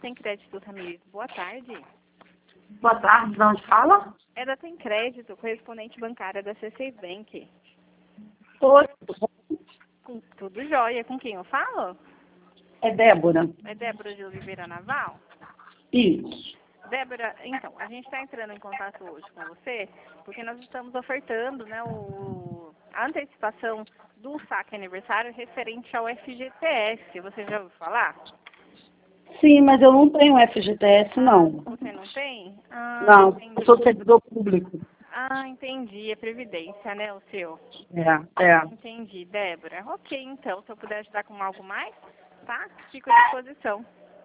Tem Crédito Ramires, boa tarde. Boa tarde, de onde fala? É da Tem Crédito, correspondente bancária da C6 Bank. Oi, Tudo jóia. Com quem eu falo? é Débora. É Débora de Oliveira Naval? Isso. Débora, então, a gente está entrando em contato hoje com você porque nós estamos ofertando, né, a antecipação do saque aniversário referente ao FGTS. Você já ouviu falar? Sim, mas eu não tenho FGTS, não. Você não tem? Não, Entendi. eu sou servidor público. Entendi. É Previdência, né, o seu? É. Entendi, Débora. Ok, então, se eu puder ajudar com algo mais, tá? Fico à disposição.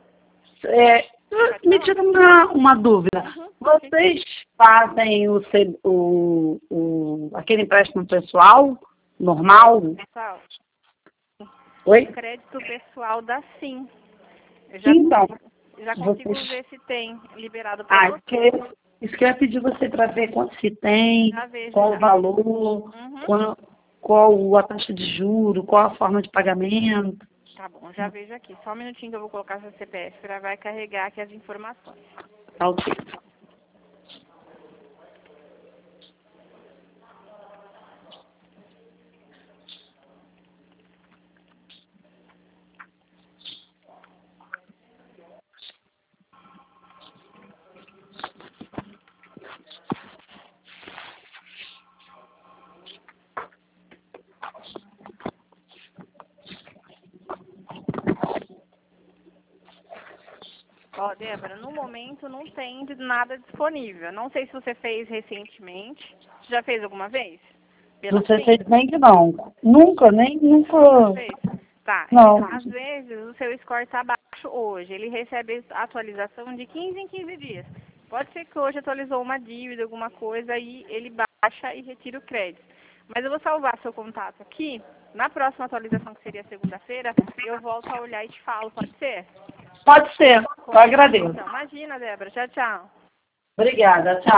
Me tira uma dúvida. Vocês fazem aquele empréstimo pessoal normal? Pessoal, Oi? crédito pessoal dá sim. Eu Então, já consigo vocês... ver se tem liberado para você. Isso que eu ia pedir você para ver quanto se tem, Já vejo. qual Já. o valor, qual a taxa de juros, qual a forma de pagamento. Tá bom, já vejo aqui. Só um minutinho que eu vou colocar seu CPF para vai carregar aqui as informações. Tá ok. Ó, Débora, no momento não tem nada disponível. Não sei se você fez recentemente. Você já fez alguma vez? Você fez bem que não. Nunca. Fez? Tá. Não. Às vezes o seu score está baixo hoje. Ele recebe atualização de 15 em 15 dias. Pode ser que hoje atualizou uma dívida, alguma coisa, e ele baixa e retira o crédito. Mas eu vou salvar seu contato aqui. Na próxima atualização, que seria segunda-feira, eu volto a olhar e te falo. Pode ser? Pode ser. Eu agradeço. Então, imagina, Débora. Tchau, tchau. Obrigada. Tchau.